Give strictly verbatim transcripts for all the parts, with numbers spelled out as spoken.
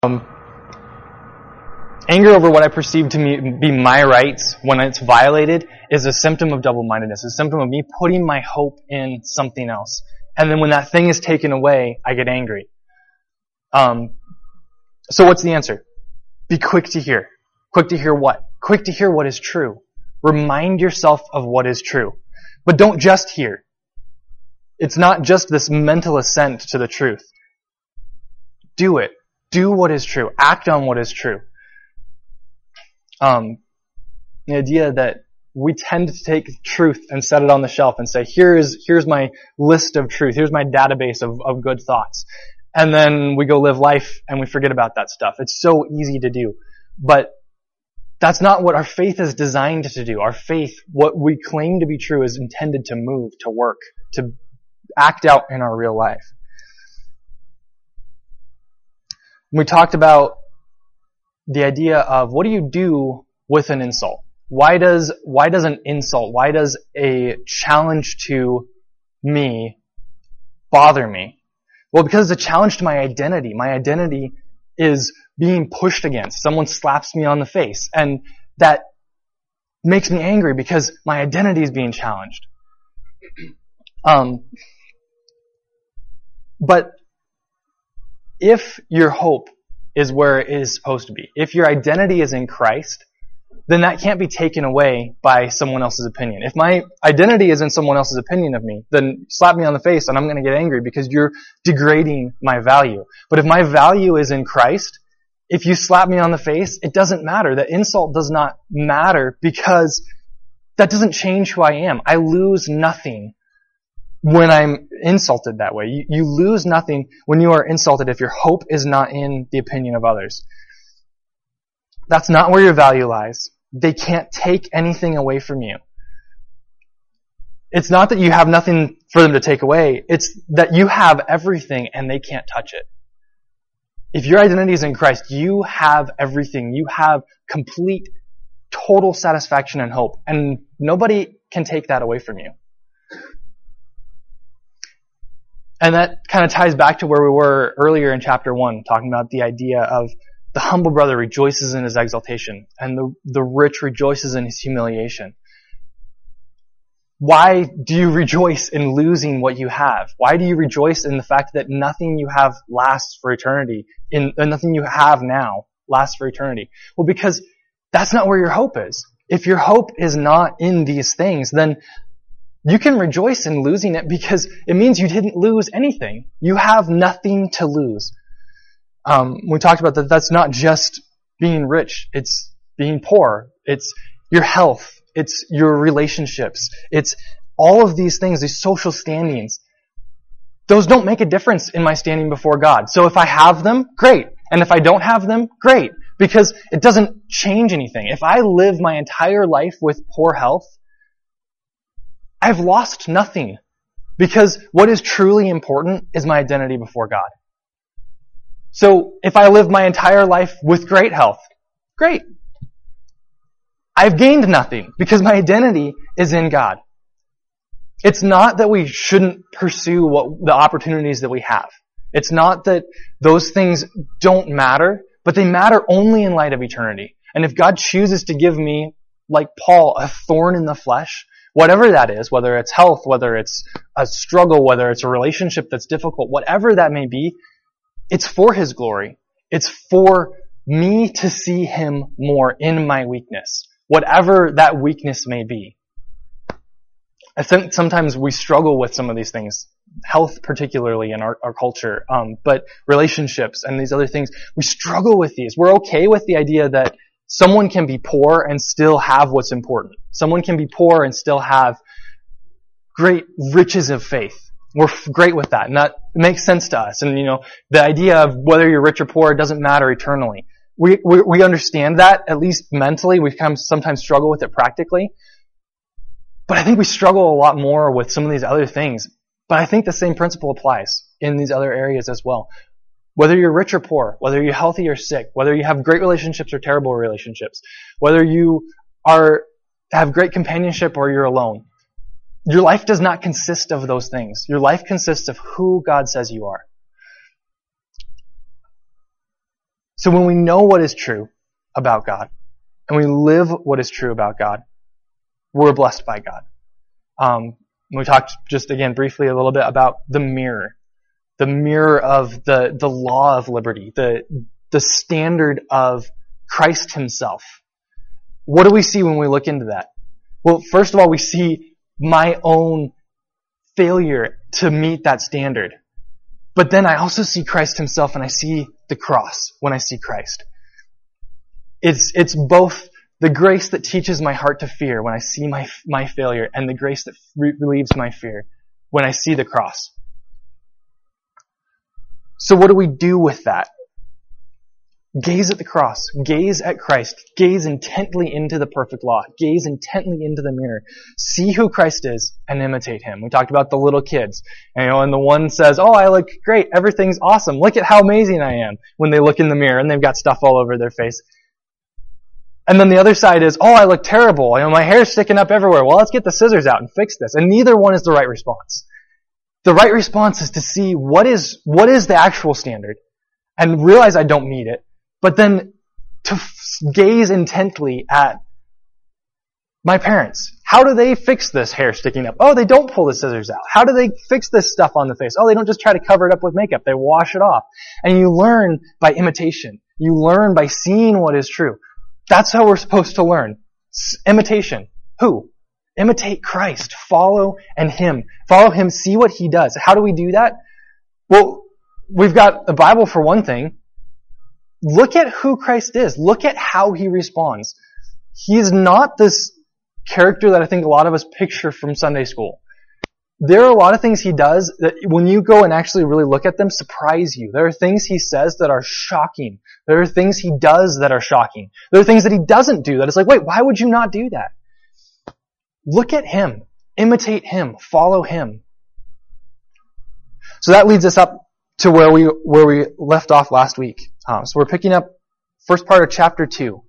Um, anger over what I perceive to me, be my rights when it's violated is a symptom of double-mindedness. It's a symptom of me putting my hope in something else. And then when that thing is taken away, I get angry. Um, so what's the answer? Be quick to hear. Quick to hear what? Quick to hear what is true. Remind yourself of what is true. But don't just hear. It's not just this mental assent to the truth. Do it. Do what is true. Act on what is true. Um, the idea that we tend to take truth and set it on the shelf and say, here is, here's my list of truth. Here's my database of, of good thoughts. And then we go live life and we forget about that stuff. It's so easy to do. But that's not what our faith is designed to do. Our faith, what we claim to be true, is intended to move, to work, to act out in our real life. We talked about the idea of what do you do with an insult? Why does, why does an insult, why does a challenge to me bother me? Well, because it's a challenge to my identity. My identity is being pushed against. Someone slaps me on the face, and that makes me angry because my identity is being challenged. Um, but if your hope is where it is supposed to be, if your identity is in Christ, then that can't be taken away by someone else's opinion. If my identity is in someone else's opinion of me, then slap me on the face and I'm going to get angry because you're degrading my value. But if my value is in Christ, if you slap me on the face, it doesn't matter. That insult does not matter because that doesn't change who I am. I lose nothing when I'm insulted that way. You, you lose nothing when you are insulted if your hope is not in the opinion of others. That's not where your value lies. They can't take anything away from you. It's not that you have nothing for them to take away. It's that you have everything and they can't touch it. If your identity is in Christ, you have everything. You have complete, total satisfaction and hope. And nobody can take that away from you. And that kind of ties back to where we were earlier in chapter one, talking about the idea of the humble brother rejoices in his exaltation, and the, the rich rejoices in his humiliation. Why do you rejoice in losing what you have? Why do you rejoice in the fact that nothing you have lasts for eternity, in, and nothing you have now lasts for eternity? Well, because that's not where your hope is. If your hope is not in these things, then you can rejoice in losing it because it means you didn't lose anything. You have nothing to lose. Um, we talked about that that's not just being rich. It's being poor. It's your health. It's your relationships. It's all of these things, these social standings. Those don't make a difference in my standing before God. So if I have them, great. And if I don't have them, great. Because it doesn't change anything. If I live my entire life with poor health, I've lost nothing. Because what is truly important is my identity before God. So if I live my entire life with great health, great. I've gained nothing because my identity is in God. It's not that we shouldn't pursue what the opportunities that we have. It's not that those things don't matter, but they matter only in light of eternity. And if God chooses to give me, like Paul, a thorn in the flesh, whatever that is, whether it's health, whether it's a struggle, whether it's a relationship that's difficult, whatever that may be, it's for His glory. It's for me to see Him more in my weakness, whatever that weakness may be. I think sometimes we struggle with some of these things, health particularly in our, our culture, um, but relationships and these other things, we struggle with these. We're okay with the idea that someone can be poor and still have what's important. Someone can be poor and still have great riches of faith. We're great with that, and that makes sense to us. And, you know, the idea of whether you're rich or poor doesn't matter eternally. We, we, we understand that, at least mentally. We kind of sometimes struggle with it practically. But I think we struggle a lot more with some of these other things. But I think the same principle applies in these other areas as well. Whether you're rich or poor, whether you're healthy or sick, whether you have great relationships or terrible relationships, whether you are have great companionship or you're alone, your life does not consist of those things. Your life consists of who God says you are. So when we know what is true about God, and we live what is true about God, we're blessed by God. Um, we talked just again briefly a little bit about the mirror, the mirror of the, the law of liberty, the, the standard of Christ himself. What do we see when we look into that? Well, first of all, we see my own failure to meet that standard. But then I also see Christ himself, and I see the cross when I see Christ. It's, it's both the grace that teaches my heart to fear when I see my, my failure, and the grace that re- relieves my fear when I see the cross. So what do we do with that? Gaze at the cross. Gaze at Christ. Gaze intently into the perfect law. Gaze intently into the mirror. See who Christ is and imitate him. We talked about the little kids. And, you know, and the one says, oh, I look great. Everything's awesome. Look at how amazing I am, when they look in the mirror and they've got stuff all over their face. And then the other side is, oh, I look terrible. You know, my hair's sticking up everywhere. Well, let's get the scissors out and fix this. And neither one is the right response. The right response is to see what is, what is the actual standard and realize I don't meet it. But then to f- gaze intently at my parents. How do they fix this hair sticking up? Oh, they don't pull the scissors out. How do they fix this stuff on the face? Oh, they don't just try to cover it up with makeup. They wash it off. And you learn by imitation. You learn by seeing what is true. That's how we're supposed to learn. S- imitation. Who? Imitate Christ. Follow and him. Follow him. See what he does. How do we do that? Well, we've got the Bible for one thing. Look at who Christ is. Look at how he responds. He's not this character that I think a lot of us picture from Sunday school. There are a lot of things he does that when you go and actually really look at them, surprise you. There are things he says that are shocking. There are things he does that are shocking. There are things that he doesn't do that it's like, wait, why would you not do that? Look at him. Imitate him. Follow him. So that leads us up to where we where we left off last week. Um, so we're picking up first part of chapter two.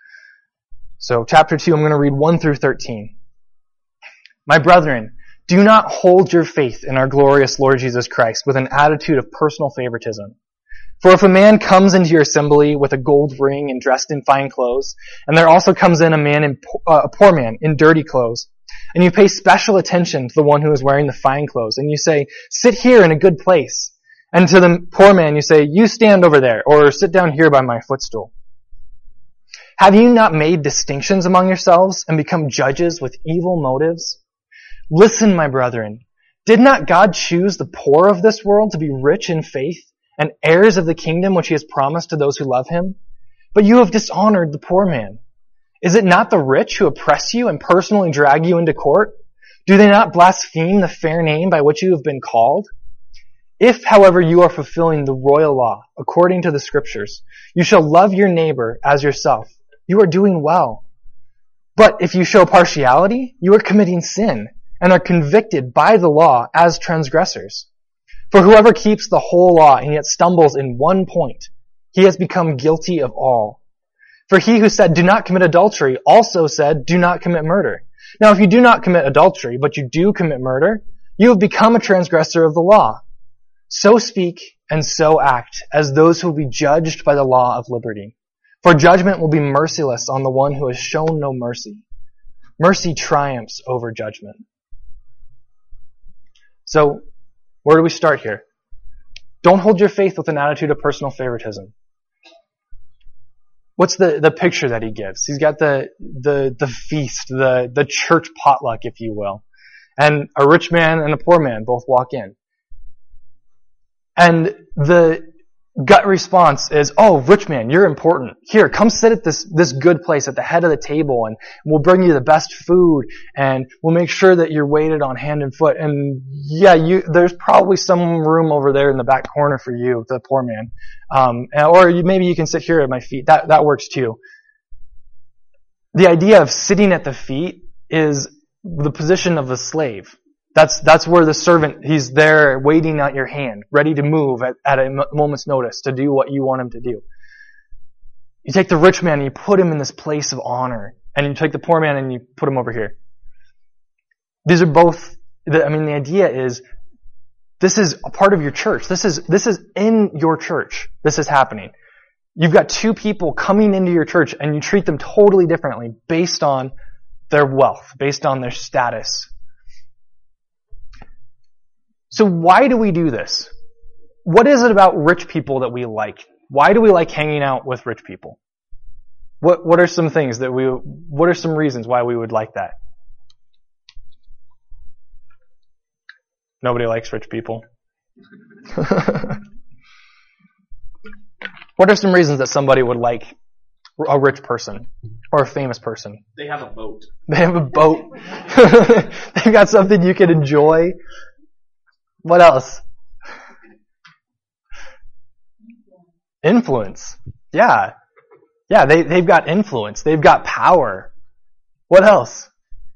So chapter two, I'm going to read one through thirteen. My brethren, do not hold your faith in our glorious Lord Jesus Christ with an attitude of personal favoritism. For if a man comes into your assembly with a gold ring and dressed in fine clothes, and there also comes in a man in uh, a poor man in dirty clothes, and you pay special attention to the one who is wearing the fine clothes, and you say, sit here in a good place. And to the poor man you say, you stand over there, or sit down here by my footstool. Have you not made distinctions among yourselves and become judges with evil motives? Listen, my brethren, did not God choose the poor of this world to be rich in faith and heirs of the kingdom which he has promised to those who love him? But you have dishonored the poor man. Is it not the rich who oppress you and personally drag you into court? Do they not blaspheme the fair name by which you have been called? If, however, you are fulfilling the royal law according to the scriptures, you shall love your neighbor as yourself. You are doing well. But if you show partiality, you are committing sin and are convicted by the law as transgressors. For whoever keeps the whole law and yet stumbles in one point, he has become guilty of all. For he who said, do not commit adultery, also said, do not commit murder. Now if you do not commit adultery, but you do commit murder, you have become a transgressor of the law. So speak and so act as those who will be judged by the law of liberty. For judgment will be merciless on the one who has shown no mercy. Mercy triumphs over judgment. So, where do we start here? Don't hold your faith with an attitude of personal favoritism. What's the, the picture that he gives? He's got the, the, the feast, the, the church potluck, if you will. And a rich man and a poor man both walk in. And the gut response is, oh, rich man, you're important. Here, come sit at this, this good place at the head of the table, and we'll bring you the best food, and we'll make sure that you're weighted on hand and foot. And yeah, you, there's probably some room over there in the back corner for you, the poor man. Um, or you, maybe you can sit here at my feet. That, that works too. The idea of sitting at the feet is the position of a slave. That's, that's where the servant, he's there waiting at your hand, ready to move at, at a moment's notice to do what you want him to do. You take the rich man and you put him in this place of honor, and you take the poor man and you put him over here. These are both, I mean, the idea is, this is a part of your church. This is, this is in your church. This is happening. You've got two people coming into your church and you treat them totally differently based on their wealth, based on their status. So why do we do this? What is it about rich people that we like? Why do we like hanging out with rich people? What what are some things that we, what are some reasons why we would like that? Nobody likes rich people. What are some reasons that somebody would like a rich person or a famous person? They have a boat. They have a boat. They've got something you can enjoy. What else? Influence. Yeah. Yeah, they, they've got influence. They've got power. What else?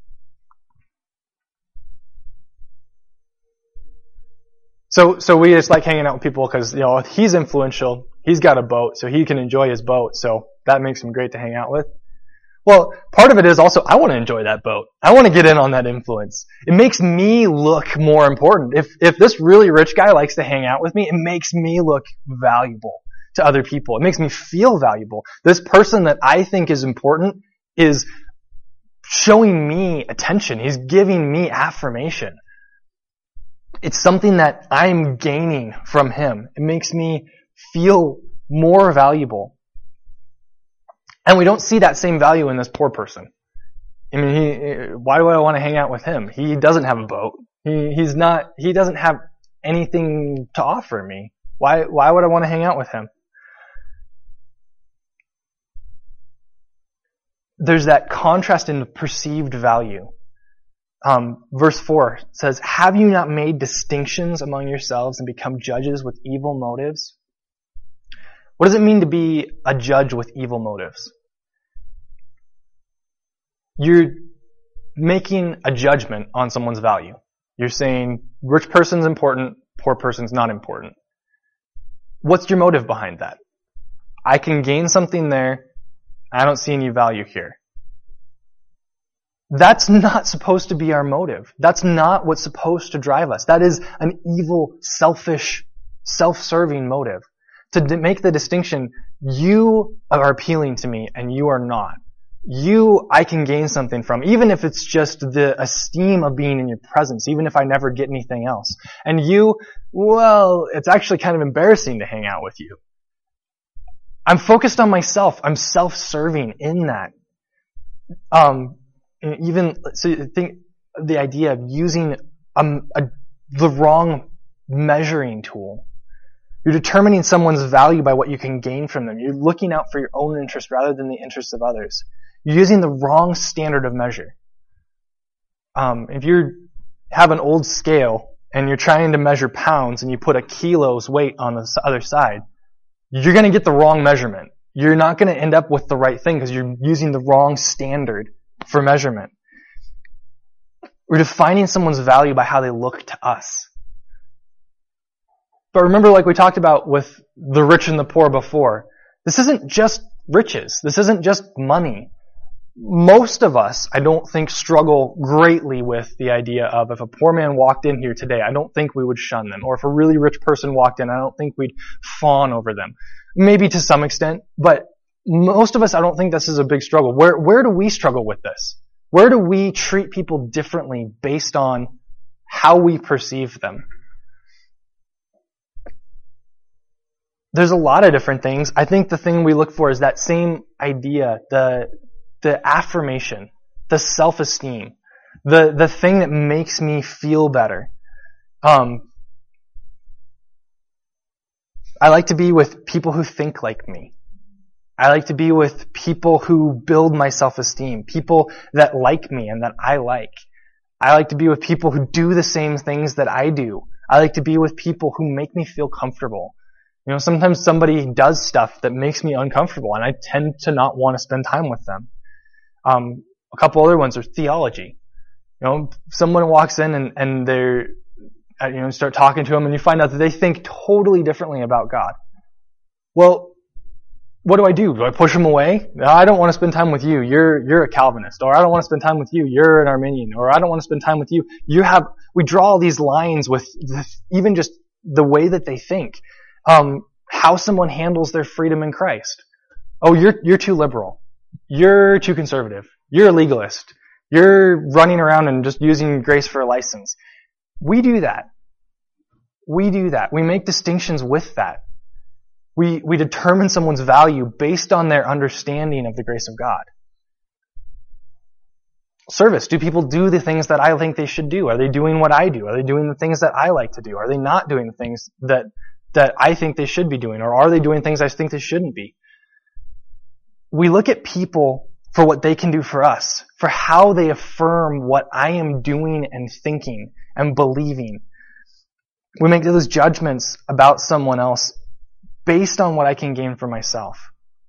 So, so we just like hanging out with people because, you know, he's influential. He's got a boat, so he can enjoy his boat. So that makes him great to hang out with. Well, part of it is also, I want to enjoy that boat. I want to get in on that influence. It makes me look more important. If, if this really rich guy likes to hang out with me, it makes me look valuable to other people. It makes me feel valuable. This person that I think is important is showing me attention. He's giving me affirmation. It's something that I'm gaining from him. It makes me feel more valuable. And we don't see that same value in this poor person. I mean, he, why do I want to hang out with him? He doesn't have a boat. He, he's not, he doesn't have anything to offer me. Why, why would I want to hang out with him? There's that contrast in the perceived value. Um, verse four says, "Have you not made distinctions among yourselves and become judges with evil motives?" What does it mean to be a judge with evil motives? You're making a judgment on someone's value. You're saying, rich person's important, poor person's not important. What's your motive behind that? I can gain something there. I don't see any value here. That's not supposed to be our motive. That's not what's supposed to drive us. That is an evil, selfish, self-serving motive. To make the distinction, you are appealing to me and you are not. You, I can gain something from, even if it's just the esteem of being in your presence, even if I never get anything else. And you, well, it's actually kind of embarrassing to hang out with you. I'm focused on myself. I'm self-serving in that. Um, even, so I think the idea of using um, a, the wrong measuring tool. You're determining someone's value by what you can gain from them. You're looking out for your own interest rather than the interests of others. You're using the wrong standard of measure. Um, if you have an old scale and you're trying to measure pounds and you put a kilo's weight on the other side, you're going to get the wrong measurement. You're not going to end up with the right thing because you're using the wrong standard for measurement. We're defining someone's value by how they look to us. But remember, like we talked about with the rich and the poor before, this isn't just riches. This isn't just money. Most of us, I don't think, struggle greatly with the idea of if a poor man walked in here today, I don't think we would shun them. Or if a really rich person walked in, I don't think we'd fawn over them. Maybe to some extent, but most of us, I don't think this is a big struggle. Where, where do we struggle with this? Where do we treat people differently based on how we perceive them? There's a lot of different things. I think the thing we look for is that same idea, the the affirmation, the self-esteem, the the thing that makes me feel better. Um, I like to be with people who think like me. I like to be with people who build my self-esteem, people that like me and that I like. I like to be with people who do the same things that I do. I like to be with people who make me feel comfortable. You know, sometimes somebody does stuff that makes me uncomfortable, and I tend to not want to spend time with them. Um, a couple other ones are theology. You know, someone walks in and, and they're, you know, start talking to them, and you find out that they think totally differently about God. Well, what do I do? Do I push them away? No, I don't want to spend time with you. You're you're a Calvinist, or I don't want to spend time with you. You're an Arminian, or I don't want to spend time with you. You have. We draw all these lines with, with even just the way that they think. Um, how someone handles their freedom in Christ. Oh, you're, you're too liberal. You're too conservative. You're a legalist. You're running around and just using grace for a license. We do that. We do that. We make distinctions with that. We, we determine someone's value based on their understanding of the grace of God. Service. Do people do the things that I think they should do? Are they doing what I do? Are they doing the things that I like to do? Are they not doing the things that, that I think they should be doing? Or are they doing things I think they shouldn't be? We look at people for what they can do for us, for how they affirm what I am doing and thinking and believing. We make those judgments about someone else based on what I can gain for myself.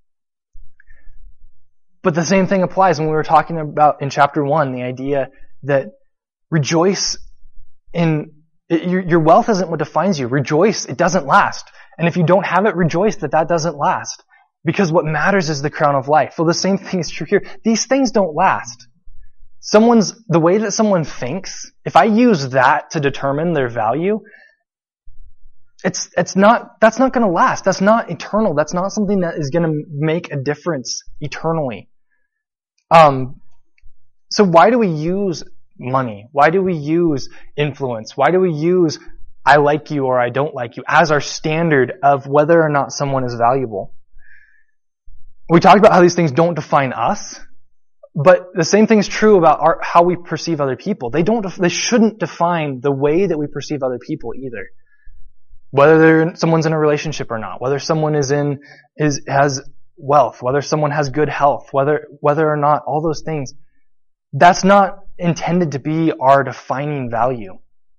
But the same thing applies when we were talking about in chapter one, the idea that rejoice in, your, your wealth isn't what defines you. Rejoice, it doesn't last. And if you don't have it, rejoice that that doesn't last. Because what matters is the crown of life. Well, the same thing is true here. These things don't last. Someone's, the way that someone thinks, if I use that to determine their value, it's, it's not, that's not going to last. That's not eternal. That's not something that is going to make a difference eternally. Um, so why do we use money? Why do we use influence? Why do we use I like you or I don't like you as our standard of whether or not someone is valuable? We talked about how these things don't define us, but the same thing is true about our, how we perceive other people. They don't, they shouldn't define the way that we perceive other people either. Whether they're, someone's in a relationship or not, whether someone is in, is, has wealth, whether someone has good health, whether, whether or not, all those things, that's not intended to be our defining value.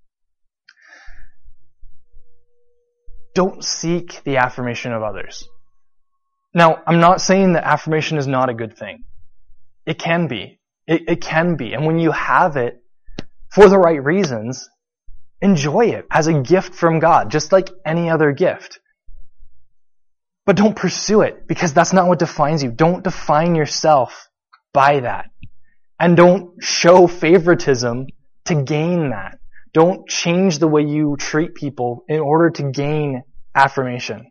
Don't seek the affirmation of others. Now, I'm not saying that affirmation is not a good thing. It can be. It, it can be. And when you have it for the right reasons, enjoy it as a gift from God, just like any other gift. But don't pursue it, because that's not what defines you. Don't define yourself by that. And don't show favoritism to gain that. Don't change the way you treat people in order to gain affirmation.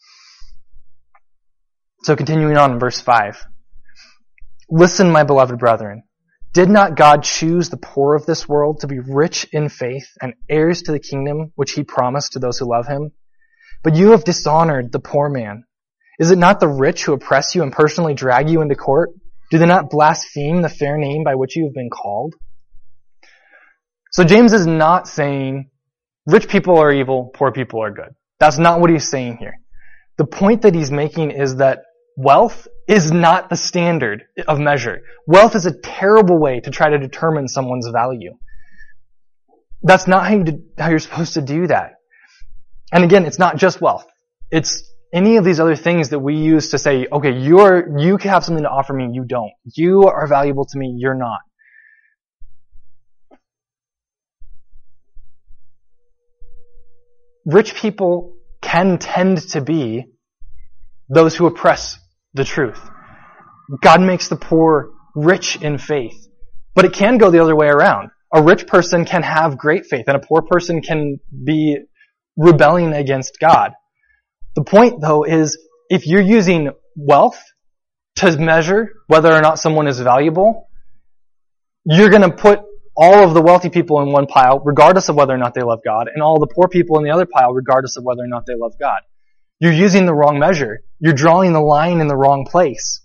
So continuing on in verse five. Listen, my beloved brethren. Did not God choose the poor of this world to be rich in faith and heirs to the kingdom which he promised to those who love him? But you have dishonored the poor man. Is it not the rich who oppress you and personally drag you into court? Do they not blaspheme the fair name by which you have been called? So James is not saying rich people are evil, poor people are good. That's not what he's saying here. The point that he's making is that wealth is not the standard of measure. Wealth is a terrible way to try to determine someone's value. That's not how, you do, how you're supposed to do that. And again, it's not just wealth. It's any of these other things that we use to say, okay, you're, you can have something to offer me, you don't. You are valuable to me, you're not. Rich people can tend to be those who oppress the truth. God makes the poor rich in faith. But it can go the other way around. A rich person can have great faith, and a poor person can be rebelling against God. The point, though, is if you're using wealth to measure whether or not someone is valuable, you're going to put all of the wealthy people in one pile, regardless of whether or not they love God, and all the poor people in the other pile, regardless of whether or not they love God. You're using the wrong measure. You're drawing the line in the wrong place.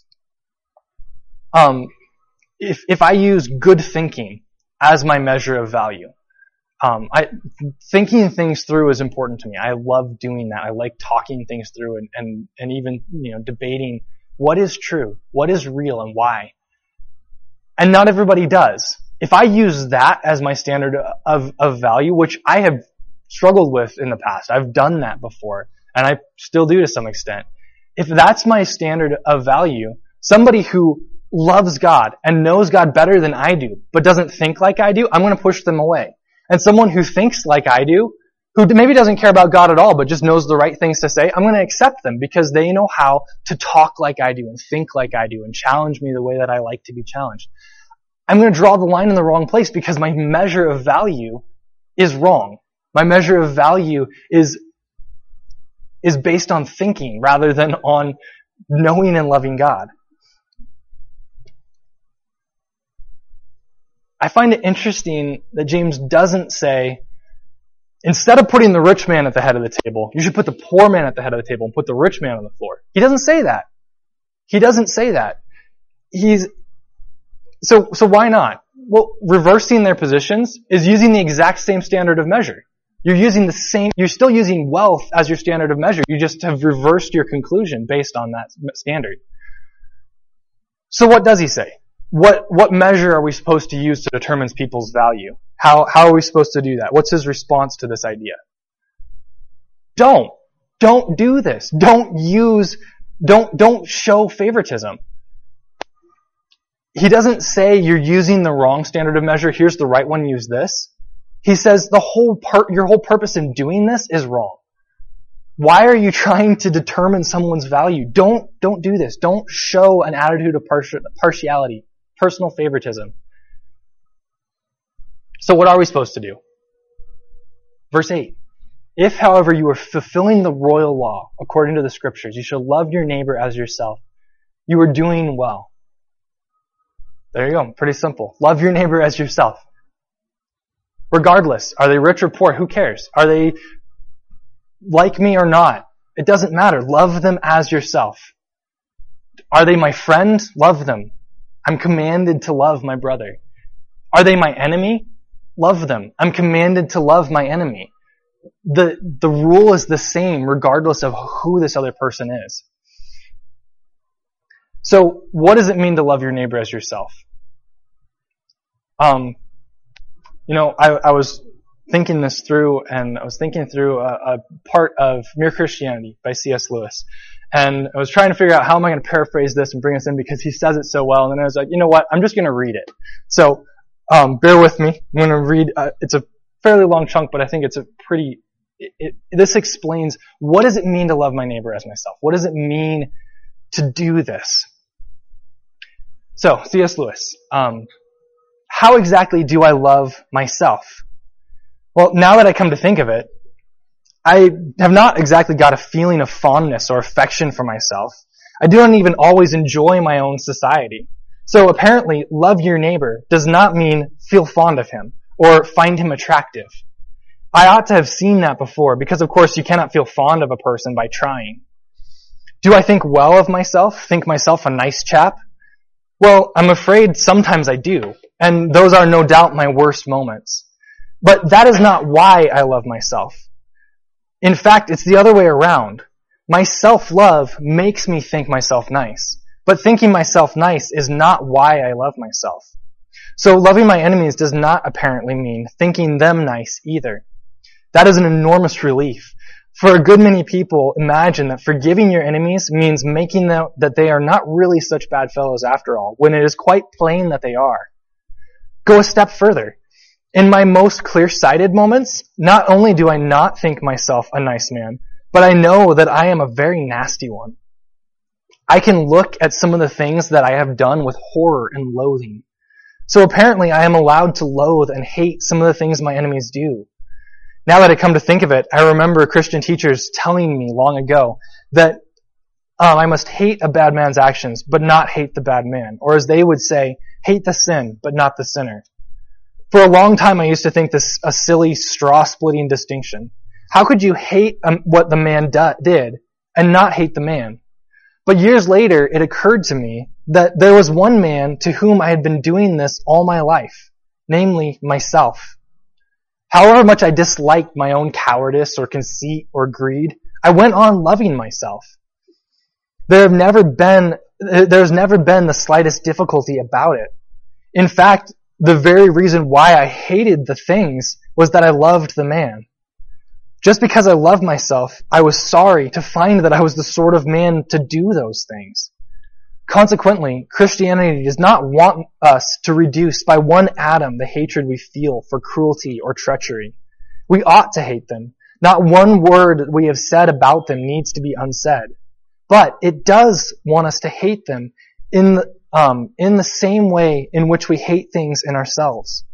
Um, if if I use good thinking as my measure of value, um, I thinking things through is important to me. I love doing that. I like talking things through and, and and even you know debating what is true, what is real, and why. And not everybody does. If I use that as my standard of of value, which I have struggled with in the past, I've done that before. And I still do to some extent. If that's my standard of value, somebody who loves God and knows God better than I do, but doesn't think like I do, I'm going to push them away. And someone who thinks like I do, who maybe doesn't care about God at all, but just knows the right things to say, I'm going to accept them because they know how to talk like I do and think like I do and challenge me the way that I like to be challenged. I'm going to draw the line in the wrong place because my measure of value is wrong. My measure of value is is based on thinking rather than on knowing and loving God. I find it interesting that James doesn't say, instead of putting the rich man at the head of the table, you should put the poor man at the head of the table and put the rich man on the floor. He doesn't say that. He doesn't say that. He's, so, so why not? Well, reversing their positions is using the exact same standard of measure. You're using the same, you're still using wealth as your standard of measure. You just have reversed your conclusion based on that standard. So what does he say? What, what measure are we supposed to use to determine people's value? How, how are we supposed to do that? What's his response to this idea? Don't. Don't do this. Don't use, don't, don't show favoritism. He doesn't say you're using the wrong standard of measure. Here's the right one. Use this. He says the whole part, your whole purpose in doing this is wrong. Why are you trying to determine someone's value? Don't, don't do this. Don't show an attitude of partiality, personal favoritism. So what are we supposed to do? Verse eight. If, however, you are fulfilling the royal law according to the scriptures, you shall love your neighbor as yourself. You are doing well. There you go. Pretty simple. Love your neighbor as yourself. Regardless, are they rich or poor? Who cares? Are they like me or not? It doesn't matter. Love them as yourself. Are they my friend? Love them. I'm commanded to love my brother. Are they my enemy? Love them. I'm commanded to love my enemy. The, the rule is the same regardless of who this other person is. So, what does it mean to love your neighbor as yourself? Um, you know, I, I was thinking this through, and I was thinking through a, a part of Mere Christianity by C S Lewis. And I was trying to figure out how am I going to paraphrase this and bring us in because he says it so well. And then I was like, you know what? I'm just going to read it. So, um, bear with me. I'm going to read, uh, it's a fairly long chunk, but I think it's a pretty, it, it, this explains what does it mean to love my neighbor as myself? What does it mean to do this? So, C S Lewis, um, how exactly do I love myself? Well, now that I come to think of it, I have not exactly got a feeling of fondness or affection for myself. I don't even always enjoy my own society. So apparently, love your neighbor does not mean feel fond of him or find him attractive. I ought to have seen that before because, of course, you cannot feel fond of a person by trying. Do I think well of myself? Think myself a nice chap? Well, I'm afraid sometimes I do, and those are no doubt my worst moments. But that is not why I love myself. In fact, it's the other way around. My self-love makes me think myself nice. But thinking myself nice is not why I love myself. So loving my enemies does not apparently mean thinking them nice either. That is an enormous relief. For a good many people imagine that forgiving your enemies means making them that they are not really such bad fellows after all, when it is quite plain that they are. Go a step further. In my most clear-sighted moments, not only do I not think myself a nice man, but I know that I am a very nasty one. I can look at some of the things that I have done with horror and loathing. So apparently I am allowed to loathe and hate some of the things my enemies do. Now that I come to think of it, I remember Christian teachers telling me long ago that um, I must hate a bad man's actions, but not hate the bad man. Or as they would say, hate the sin, but not the sinner. For a long time, I used to think this a silly, straw-splitting distinction. How could you hate um, what the man do- did and not hate the man? But years later, it occurred to me that there was one man to whom I had been doing this all my life, namely myself. However much I disliked my own cowardice or conceit or greed, I went on loving myself. There have never been, there's never been the slightest difficulty about it. In fact, the very reason why I hated the things was that I loved the man. Just because I loved myself, I was sorry to find that I was the sort of man to do those things. Consequently, Christianity does not want us to reduce by one atom the hatred we feel for cruelty or treachery. We ought to hate them. Not one word that we have said about them needs to be unsaid. But it does want us to hate them in the, um, in the same way in which we hate things in ourselves.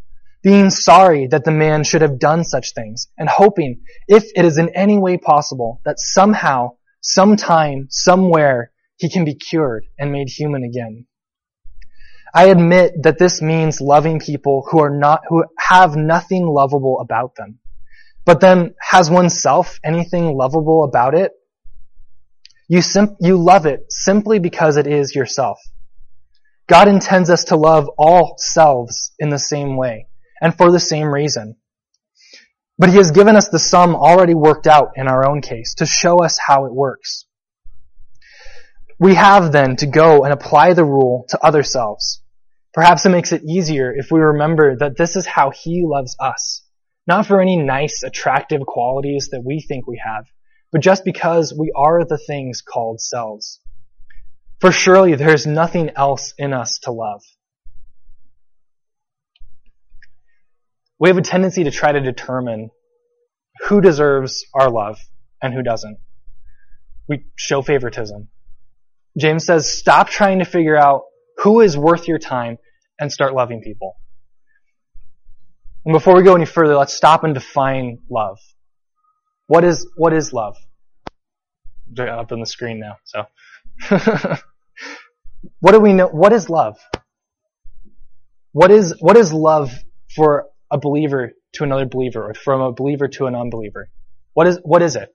being sorry that the man should have done such things, and hoping, if it is in any way possible, that somehow, sometime, somewhere, he can be cured and made human again. I admit that this means loving people who are not, who have nothing lovable about them. But then, has oneself anything lovable about it? You sim- you love it simply because it is yourself. God intends us to love all selves in the same way, and for the same reason. But He has given us the sum already worked out in our own case to show us how it works. We have then to go and apply the rule to other selves. Perhaps it makes it easier if we remember that this is how He loves us. Not for any nice, attractive qualities that we think we have, but just because we are the things called selves. For surely there is nothing else in us to love. We have a tendency to try to determine who deserves our love and who doesn't. We show favoritism. James says, stop trying to figure out who is worth your time and start loving people. And before we go any further, let's stop and define love. What is, what is love? Up on the screen now, so. What do we know? What is love? What is, what is love for a believer to another believer, or from a believer to an unbeliever? What is, what is it?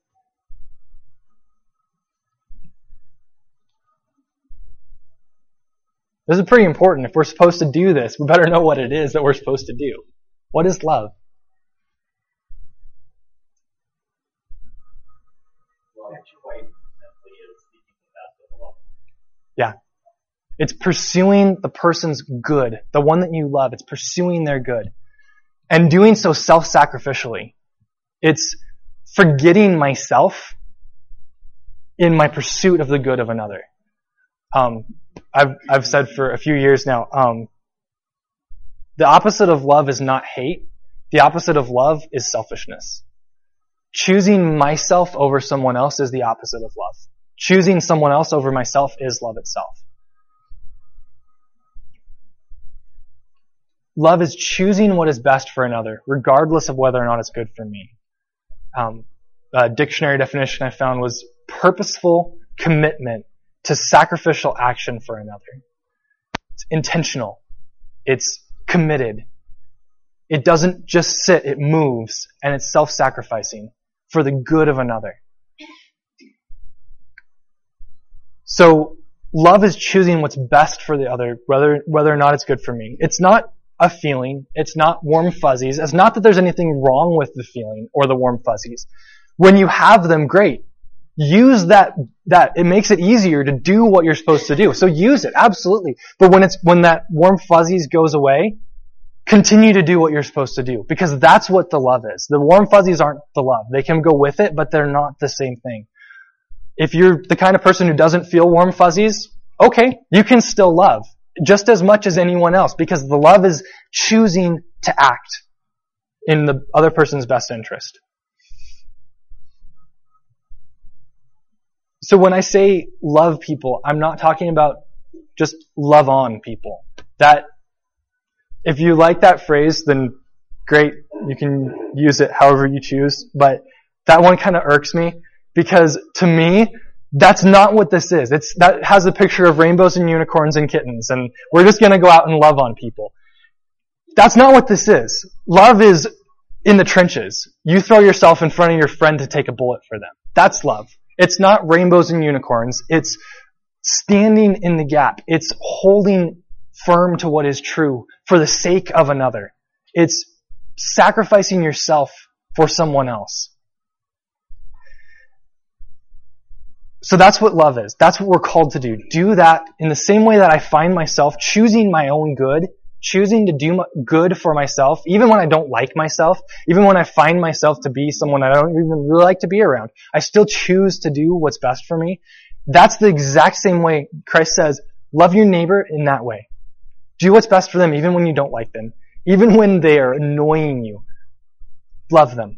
This is pretty important. If we're supposed to do this, we better know what it is that we're supposed to do. What is love? Yeah. It's pursuing the person's good, the one that you love. It's pursuing their good. And doing so self-sacrificially. It's forgetting myself in my pursuit of the good of another. Um, I've, I've said for a few years now, um, the opposite of love is not hate. The opposite of love is selfishness. Choosing myself over someone else is the opposite of love. Choosing someone else over myself is love itself. Love is choosing what is best for another, regardless of whether or not it's good for me. Um, a dictionary definition I found was purposeful commitment to sacrificial action for another. It's intentional. It's committed. It doesn't just sit, it moves, and it's self-sacrificing for the good of another. So, love is choosing what's best for the other, whether, whether or not it's good for me. It's not a feeling. It's not warm fuzzies. It's not that there's anything wrong with the feeling or the warm fuzzies. When you have them, great. Use that, that, it makes it easier to do what you're supposed to do. So use it, absolutely. But when it's, when that warm fuzzies goes away, continue to do what you're supposed to do. Because that's what the love is. The warm fuzzies aren't the love. They can go with it, but they're not the same thing. If you're the kind of person who doesn't feel warm fuzzies, okay, you can still love. Just as much as anyone else. Because the love is choosing to act in the other person's best interest. So when I say love people, I'm not talking about just love on people. That, if you like that phrase, then great, you can use it however you choose. But that one kind of irks me, because to me, that's not what this is. It's, that has a picture of rainbows and unicorns and kittens, and we're just gonna go out and love on people. That's not what this is. Love is in the trenches. You throw yourself in front of your friend to take a bullet for them. That's love. It's not rainbows and unicorns. It's standing in the gap. It's holding firm to what is true for the sake of another. It's sacrificing yourself for someone else. So that's what love is. That's what we're called to do. Do that in the same way that I find myself choosing my own good, choosing to do good for myself, even when I don't like myself, even when I find myself to be someone I don't even really like to be around. I still choose to do what's best for me. That's the exact same way Christ says, love your neighbor in that way. Do what's best for them even when you don't like them. Even when they are annoying you. Love them.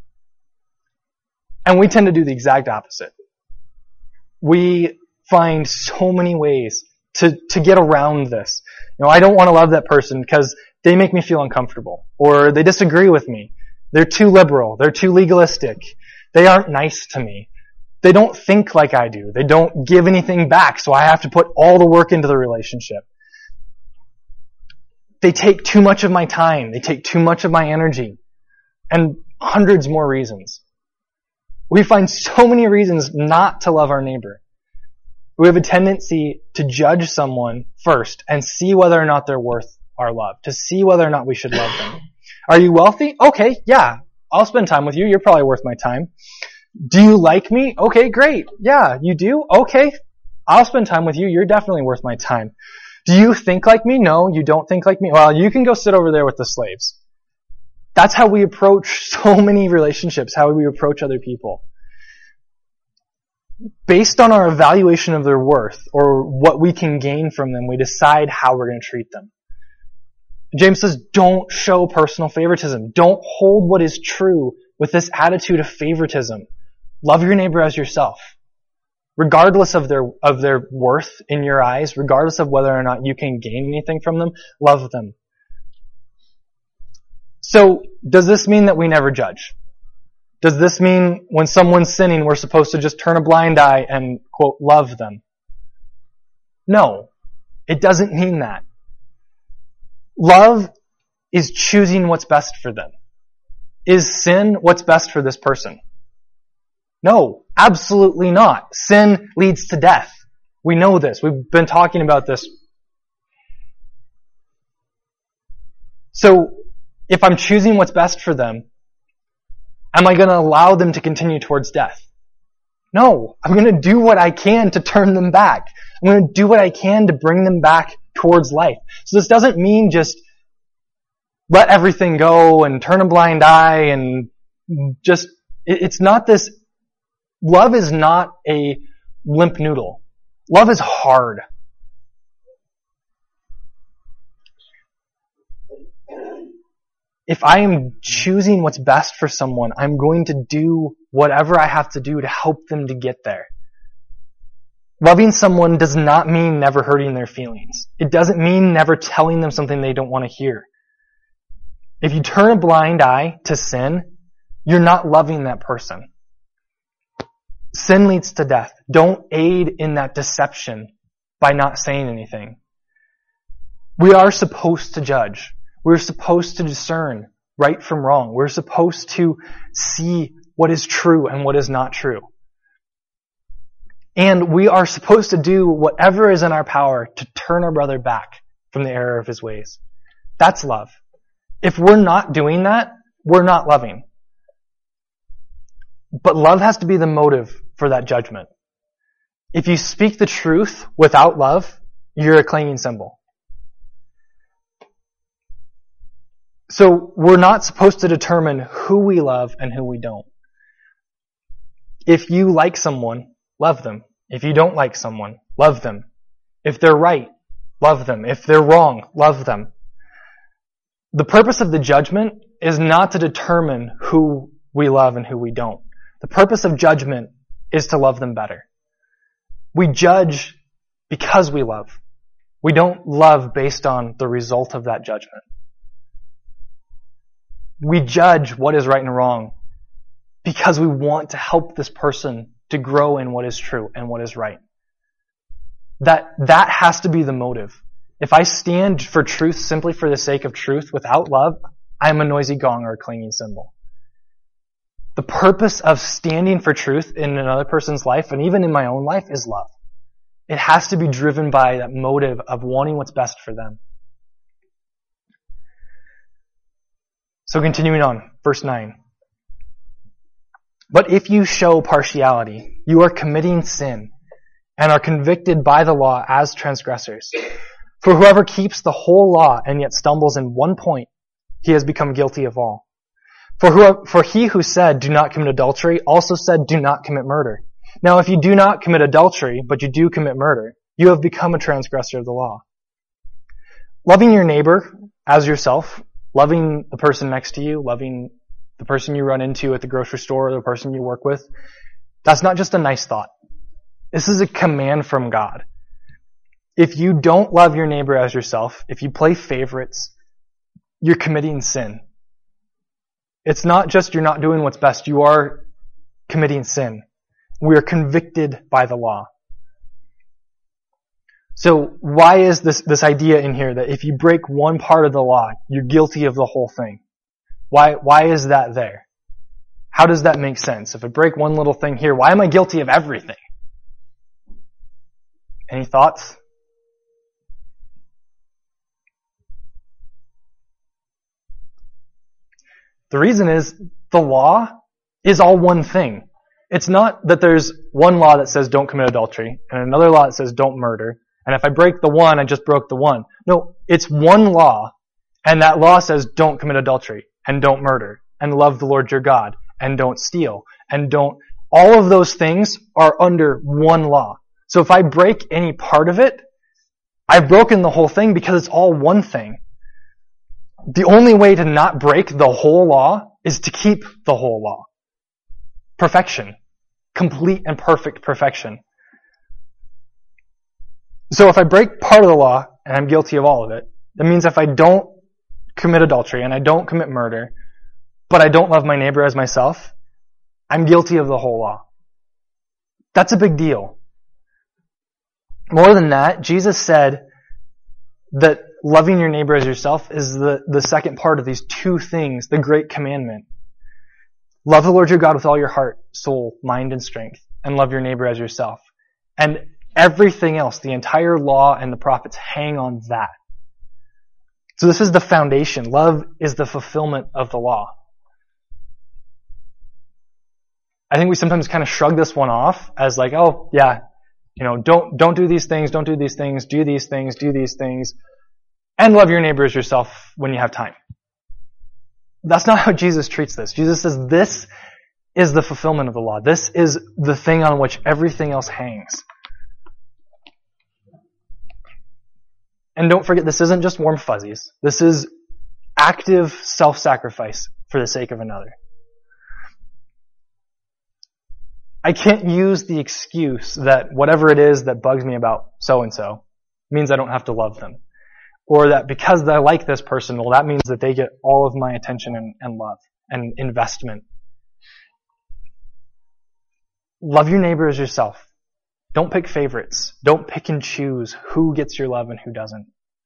And we tend to do the exact opposite. We find so many ways to, to get around this. know, I don't want to love that person because they make me feel uncomfortable, or they disagree with me. They're too liberal. They're too legalistic. They aren't nice to me. They don't think like I do. They don't give anything back, so I have to put all the work into the relationship. They take too much of my time. They take too much of my energy. And hundreds more reasons. We find so many reasons not to love our neighbor. We have a tendency to judge someone first and see whether or not they're worth our love, to see whether or not we should love them. Are you wealthy? Okay, yeah, I'll spend time with you. You're probably worth my time. Do you like me? Okay, great. Yeah, you do? Okay, I'll spend time with you. You're definitely worth my time. Do you think like me? No, you don't think like me. Well, you can go sit over there with the slaves. That's how we approach so many relationships, how we approach other people. Based on our evaluation of their worth or what we can gain from them, we decide how we're going to treat them. James says, don't show personal favoritism. Don't hold what is true with this attitude of favoritism. Love your neighbor as yourself. Regardless of their, of their worth in your eyes, regardless of whether or not you can gain anything from them, love them. So, does this mean that we never judge? Does this mean when someone's sinning, we're supposed to just turn a blind eye and, quote, love them? No, it doesn't mean that. Love is choosing what's best for them. Is sin what's best for this person? No, absolutely not. Sin leads to death. We know this. We've been talking about this. So, if I'm choosing what's best for them, am I going to allow them to continue towards death? No, I'm going to do what I can to turn them back. I'm going to do what I can to bring them back towards life. So this doesn't mean just let everything go and turn a blind eye and just, it's not this, love is not a limp noodle. Love is hard. If I am choosing what's best for someone, I'm going to do whatever I have to do to help them to get there. Loving someone does not mean never hurting their feelings. It doesn't mean never telling them something they don't want to hear. If you turn a blind eye to sin, you're not loving that person. Sin leads to death. Don't aid in that deception by not saying anything. We are supposed to judge. We're supposed to discern right from wrong. We're supposed to see what is true and what is not true. And we are supposed to do whatever is in our power to turn our brother back from the error of his ways. That's love. If we're not doing that, we're not loving. But love has to be the motive for that judgment. If you speak the truth without love, you're a clanging cymbal. So we're not supposed to determine who we love and who we don't. If you like someone, love them. If you don't like someone, love them. If they're right, love them. If they're wrong, love them. The purpose of the judgment is not to determine who we love and who we don't. The purpose of judgment is to love them better. We judge because we love. We don't love based on the result of that judgment. We judge what is right and wrong because we want to help this person to grow in what is true and what is right. That, that has to be the motive. If I stand for truth simply for the sake of truth without love, I am a noisy gong or a clanging cymbal. The purpose of standing for truth in another person's life, and even in my own life, is love. It has to be driven by that motive of wanting what's best for them. So continuing on, verse nine. But if you show partiality, you are committing sin and are convicted by the law as transgressors. For whoever keeps the whole law and yet stumbles in one point, he has become guilty of all. For, who, for he who said, do not commit adultery, also said, do not commit murder. Now if you do not commit adultery, but you do commit murder, you have become a transgressor of the law. Loving your neighbor as yourself, loving the person next to you, loving the person you run into at the grocery store or the person you work with, that's not just a nice thought. This is a command from God. if you don't love your neighbor as yourself, if you play favorites, you're committing sin. It's not just you're not doing what's best, you are committing sin. We are convicted by the law. So why is this, this idea in here that if you break one part of the law, you're guilty of the whole thing? Why, why is that there? How does that make sense? If I break one little thing here, why am I guilty of everything? Any thoughts? The reason is the law is all one thing. It's not that there's one law that says don't commit adultery and another law that says don't murder. And if I break the one, I just broke the one. No, it's one law, and that law says don't commit adultery and don't murder and love the Lord your God and don't steal and don't. All of those things are under one law. So if I break any part of it, I've broken the whole thing because it's all one thing. The only way to not break the whole law is to keep the whole law. Perfection. Complete and perfect perfection. So if I break part of the law, and I'm guilty of all of it, that means if I don't commit adultery, and I don't commit murder, but I don't love my neighbor as myself, I'm guilty of the whole law. That's a big deal. More than that, Jesus said that loving your neighbor as yourself is the, the second part of these two things, the great commandment. Love the Lord your God with all your heart, soul, mind, and strength, and love your neighbor as yourself. And everything else, the entire law and the prophets hang on that. So this is the foundation. Love is the fulfillment of the law. I think we sometimes kind of shrug this one off as like, oh, yeah, you know, don't, don't do these things, don't do these things, do these things, do these things, and love your neighbor as yourself when you have time. That's not how Jesus treats this. Jesus says this is the fulfillment of the law. This is the thing on which everything else hangs. And don't forget, this isn't just warm fuzzies. This is active self-sacrifice for the sake of another. I can't use the excuse that whatever it is that bugs me about so-and-so means I don't have to love them. Or that because I like this person, well, that means that they get all of my attention and, and love and investment. Love your neighbor as yourself. Don't pick favorites. Don't pick and choose who gets your love and who doesn't.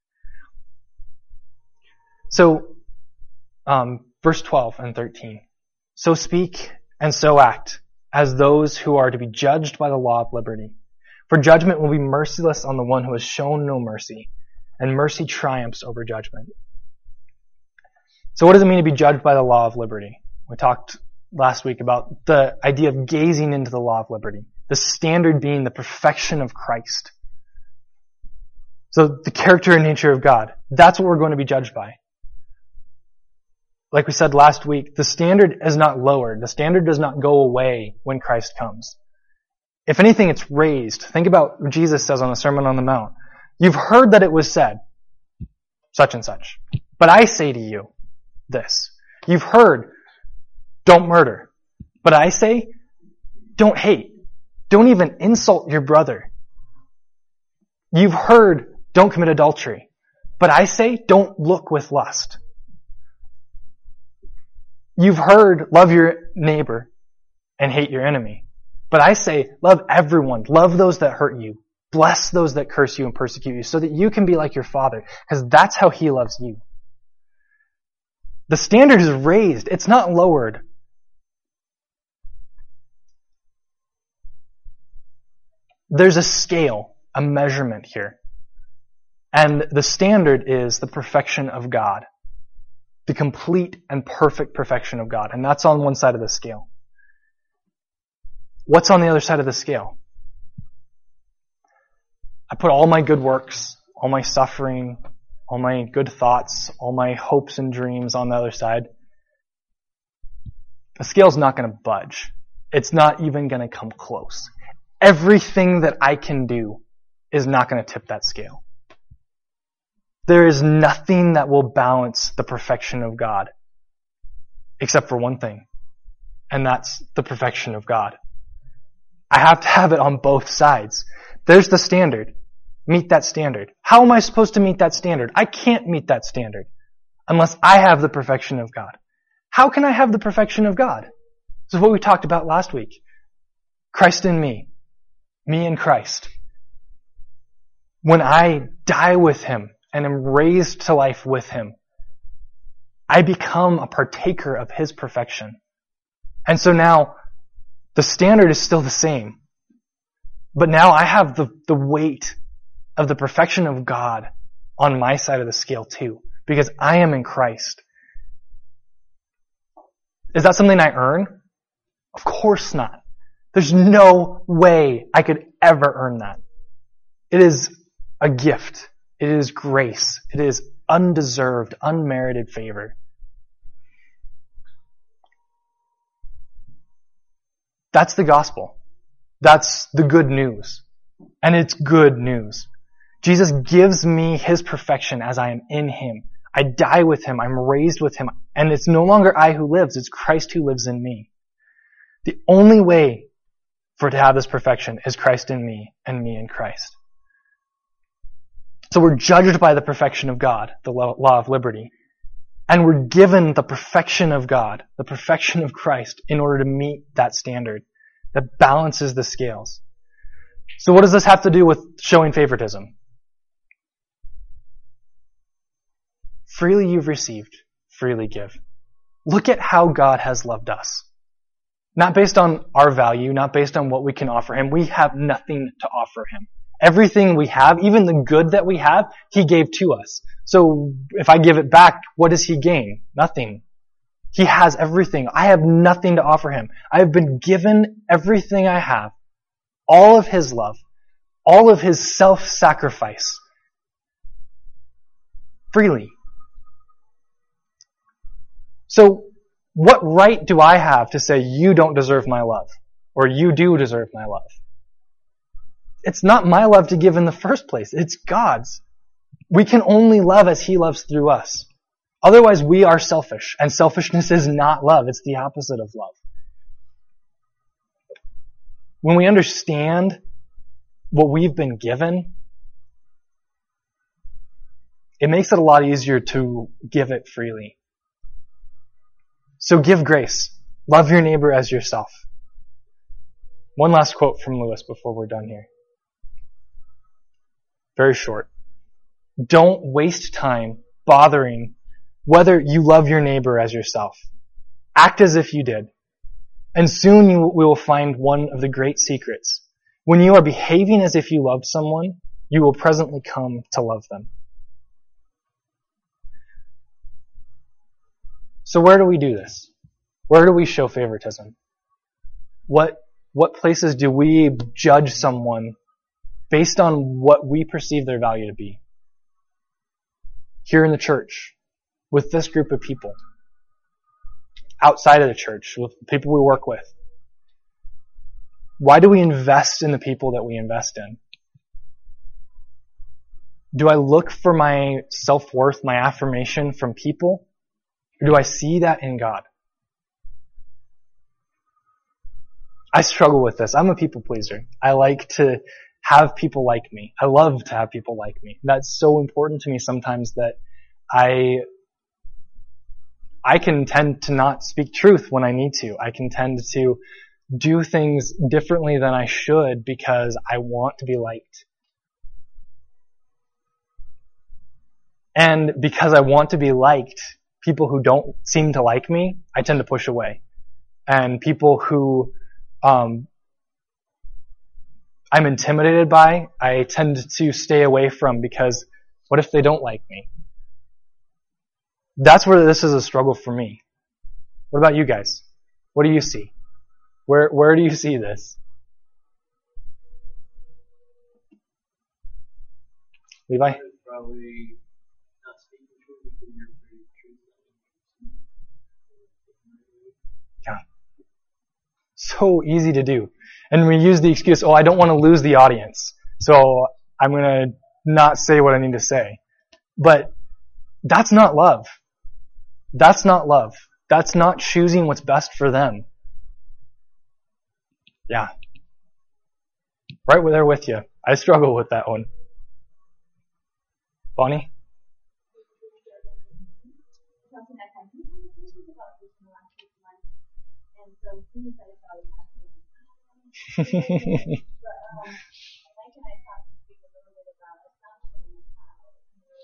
So, um, verse twelve and thirteen. So speak and so act as those who are to be judged by the law of liberty. For judgment will be merciless on the one who has shown no mercy, and mercy triumphs over judgment. So what does it mean to be judged by the law of liberty? We talked last week about the idea of gazing into the law of liberty. The standard being the perfection of Christ. So the character and nature of God. That's what we're going to be judged by. Like we said last week, the standard is not lowered. The standard does not go away when Christ comes. If anything, it's raised. Think about what Jesus says on the Sermon on the Mount. You've heard that it was said, such and such. But I say to you this. You've heard, don't murder. But I say, don't hate. Don't even insult your brother. You've heard, don't commit adultery. But I say, don't look with lust. You've heard, love your neighbor and hate your enemy. But I say, love everyone. Love those that hurt you. Bless those that curse you and persecute you so that you can be like your Father, because that's how He loves you. The standard is raised. It's not lowered. There's a scale, a measurement here. And the standard is the perfection of God. The complete and perfect perfection of God. And that's on one side of the scale. What's on the other side of the scale? I put all my good works, all my suffering, all my good thoughts, all my hopes and dreams on the other side. The scale's not going to budge. It's not even going to come close. Everything that I can do is not going to tip that scale. There is nothing that will balance the perfection of God except for one thing, and that's the perfection of God. I have to have it on both sides. There's the standard. meet that standard. How am I supposed to meet that standard? I can't meet that standard unless I have the perfection of God. How can I have the perfection of God? This is what we talked about last week. Christ in me. Me in Christ. When I die with Him and am raised to life with Him, I become a partaker of His perfection. And so now, the standard is still the same. But now I have the, the weight of the perfection of God on my side of the scale too. Because I am in Christ. Is that something I earn? Of course not. There's no way I could ever earn that. It is a gift. It is grace. It is undeserved, unmerited favor. That's the gospel. That's the good news. And it's good news. Jesus gives me His perfection as I am in Him. I die with Him. I'm raised with Him. And it's no longer I who lives. It's Christ who lives in me. The only way for it to have this perfection is Christ in me and me in Christ. So we're judged by the perfection of God, the law of liberty. And we're given the perfection of God, the perfection of Christ, in order to meet that standard that balances the scales. So what does this have to do with showing favoritism? Freely you've received, freely give. Look at how God has loved us. Not based on our value, not based on what we can offer Him. We have nothing to offer Him. Everything we have, even the good that we have, He gave to us. So if I give it back, what does He gain? Nothing. He has everything. I have nothing to offer Him. I have been given everything I have. All of His love. All of His self-sacrifice. Freely. So, what right do I have to say you don't deserve my love? Or you do deserve my love? It's not my love to give in the first place. It's God's. We can only love as He loves through us. Otherwise, we are selfish. And selfishness is not love. It's the opposite of love. When we understand what we've been given, it makes it a lot easier to give it freely. So give grace. Love your neighbor as yourself. One last quote from Lewis before we're done here. Very short. Don't waste time bothering whether you love your neighbor as yourself. Act as if you did. And soon you will find one of the great secrets. When you are behaving as if you loved someone, you will presently come to love them. So where do we do this? Where do we show favoritism? What, what places do we judge someone based on what we perceive their value to be? Here in the church, with this group of people. Outside of the church, with the people we work with. Why do we invest in the people that we invest in? Do I look for my self-worth, my affirmation from people? Or do I see that in God? I struggle with this. I'm a people pleaser. I like to have people like me. I love to have people like me. That's so important to me sometimes that I I can tend to not speak truth when I need to. I can tend to do things differently than I should because I want to be liked. And because I want to be liked, people who don't seem to like me, I tend to push away. And people who um, I'm intimidated by, I tend to stay away from because what if they don't like me? That's where this is a struggle for me. What about you guys? What do you see? Where where do you see this? Levi? Probably not speaking truth because you're afraid of truth. Yeah. So easy to do. And we use the excuse, oh, I don't want to lose the audience, so I'm going to not say what I need to say. But that's not love. That's not love. That's not choosing what's best for them. Yeah. Right there with you. I struggle with that one. Bonnie? Something I've had two conversations about this in the last six months, and so as soon as I saw it happening, but um, Mike and I talked to speak a little bit about assumptions, how you know,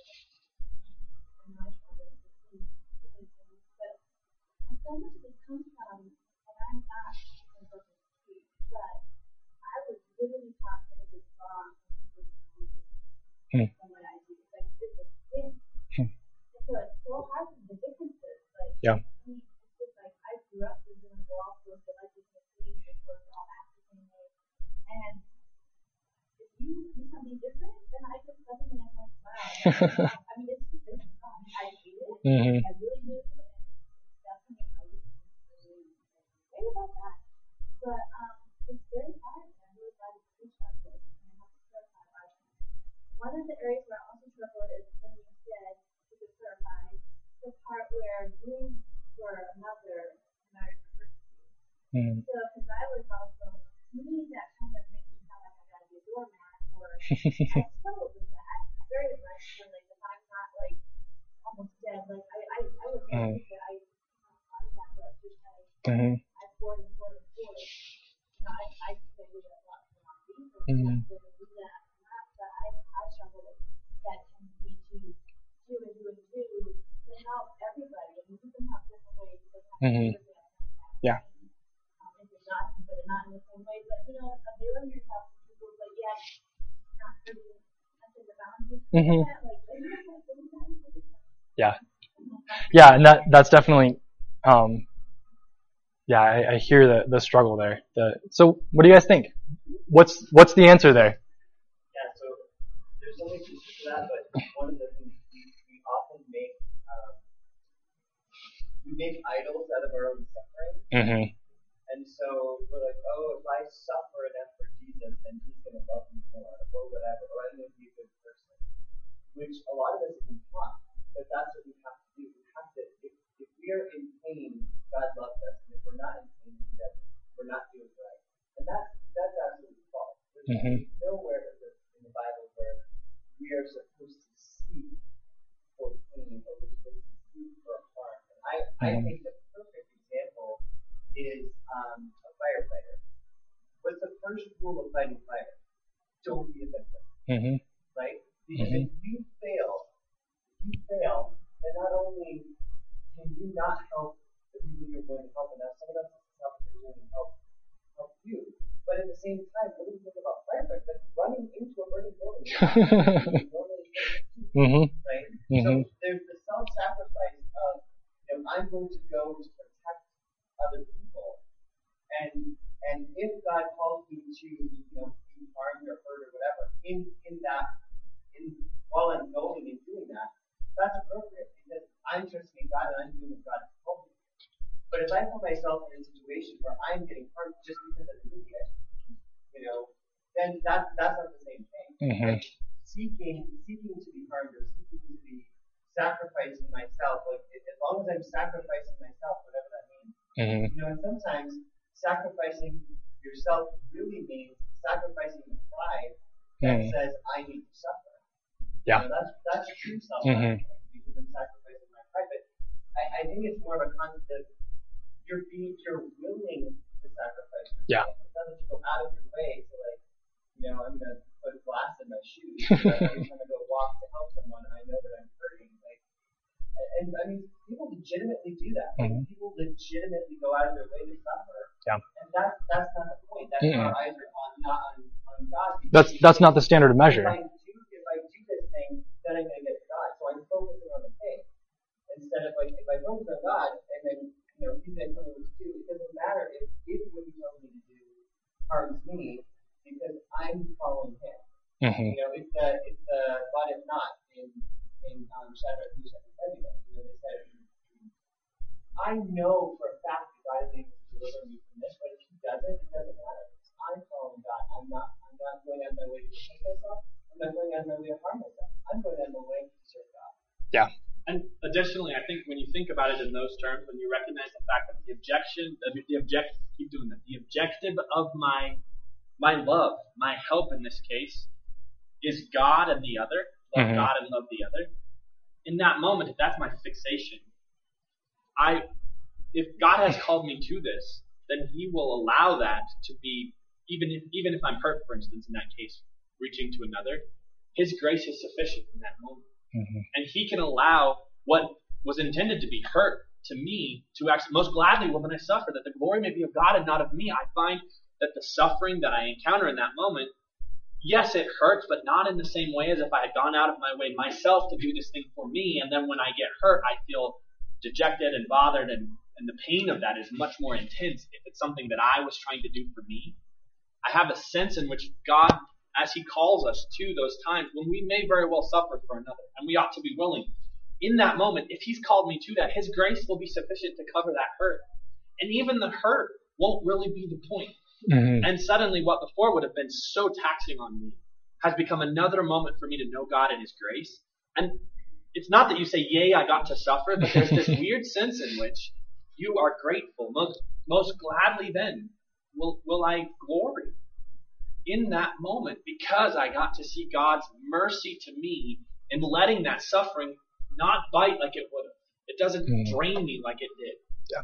I'm not sure that it's the same thing, but so much of it comes from, and I'm not a perfect speech, but I was literally taught that it is wrong to do Hmm. from what I do. It's like it's a sin. Hmm. And so it's so hard to the differences. Like, Yeah. I mean, it's just like I grew up thinking like we're all supposed to like this thing, and we're all act the same way. And if you do something different, then I just suddenly I'm like, wow. That's wrong. I mean, it's just it's wrong. I hate it. Mhm. I really do, and it's definitely a weakness for me. Say about that. But um, it's very hard, and I'm really glad you preached on this. And I have to clarify about it. One of the areas where I also struggle is when you said, to clarify, the part where doing for another matters for courtesy. Mhm. So, because I was also, to me, that kind of makes me sound like I gotta be a doormat, or I struggle with that very much. When, like, if I'm not like almost dead, like I, I, I would say Mhm. that I I'm that way because Mhm. I poured and poured and poured. You know, I, I think I did a lot for my people, Mhm. and I didn't do that enough, but I, I struggle with that tendency to do and do and do to help everybody. And you can help different ways. It doesn't have to Mhm. be everything that Yeah. um, if you're not, but not in the same way. But you know, availing yourself to people, but yet not hurting under the boundaries. Mhm. That, like, like, you know, like, sometimes it's just like, Yeah. Yeah, and that that's definitely um yeah, I, I hear the, the struggle there. The so what do you guys think? What's what's the answer there? Yeah, so there's so many pieces to that, but one of the things we, we often make um, we make idols out of our own suffering. Mhm. And so we're like, oh, if I suffer enough for Jesus, then he's going to love me more, or whatever, or I'm going to be a good person. Which a lot of us have been taught that that's what we have to do. We have to, if, if we are in pain, God loves us, and if we're not in pain, he doesn't. We're not doing right. And that's, that's absolutely false. There's Mhm. nowhere in the, in the Bible where we are supposed to seek for pain, or we're supposed to seek for harm. And I, I Mhm. think the perfect example is um, a firefighter. What's the first rule of fighting fire? Don't be a victim, Mhm. right? Because Mhm. if you fail, if you fail, then not only can you not help the people you're going to help, and now someone else is help they're going to help help you. But at the same time, what do you think about firefighters? Like running into a burning building, is normally Mhm. right? Mhm. So there's the self-sacrifice of, you know, I'm going to go to protect other people, and and if God calls me to, you know, be harmed or hurt or whatever, in in that, in while I'm going and doing that, that's appropriate because I'm trusting in God and I'm doing what God has called me. But if I put myself in a situation where I'm getting hurt just because I'm an idiot, you know, then that that's not the same thing. Mhm. Like seeking seeking to be harmed or seeking to be sacrificing myself, like as long as I'm sacrificing myself, whatever that means. Mhm. You know, and sometimes sacrificing yourself really means sacrificing the pride that Mhm. says I need to suffer. Yeah. You know, that's that's true self-sacrifice Mhm. because I'm sacrificing my pride. But I, I think it's more of a concept of you're being you're willing to sacrifice Yeah. yourself. It's not that you go out of your way to like, you know, I'm gonna put glass in my shoes. You know, every time I go walk to help someone, I know that I'm hurting. Like, and, and I mean, people legitimately do that. Like, Mhm. people legitimately go out of their way to suffer. Yeah. And that's that's not the point. That's Mm-mm. our eyes are on not on, on God. That's that's not the standard of If measure. I do if I do this thing, then I'm gonna get God. So I'm focusing on the thing instead of like if I focus on God and then you know he's gonna tell me what to do. It doesn't matter if if what he tells me to do harms me because I'm following him. Mhm. You know, it's the it's the but if not in in um Shadrach, Meshach, and Abednego. You know, they said I know for a fact that God is able to deliver me from this, but if he doesn't, it doesn't matter. I'm following God. I'm not I'm not going out of my way to protect myself. I'm not going out of my way to harm myself. I'm going out of my way to serve God. Yeah. And additionally, I think when you think about it in those terms, when you recognize the fact that the objection, the, the object, keep doing that, the objective of my my love, my help in this case, is God and the other, love Mhm. God and love the other. In that moment, if that's my fixation, I, if God has called me to this, then He will allow that to be, even if, even if I'm hurt, for instance, in that case, reaching to another, His grace is sufficient in that moment. Mhm. And He can allow what was intended to be hurt to me to actually, most gladly will when I suffer, that the glory may be of God and not of me. I find that the suffering that I encounter in that moment, yes, it hurts, but not in the same way as if I had gone out of my way myself to do this thing for me, and then when I get hurt, I feel dejected and bothered, and, and the pain of that is much more intense if it's something that I was trying to do for me. I have a sense in which God, as He calls us to those times when we may very well suffer for another, and we ought to be willing, in that moment, if He's called me to that, His grace will be sufficient to cover that hurt. And even the hurt won't really be the point. Mhm. And suddenly what before would have been so taxing on me has become another moment for me to know God and His grace. And it's not that you say, yay, I got to suffer, but there's this weird sense in which you are grateful. Most, most gladly then will, will I glory in that moment because I got to see God's mercy to me in letting that suffering not bite like it would have. It doesn't Mm. drain me like it did.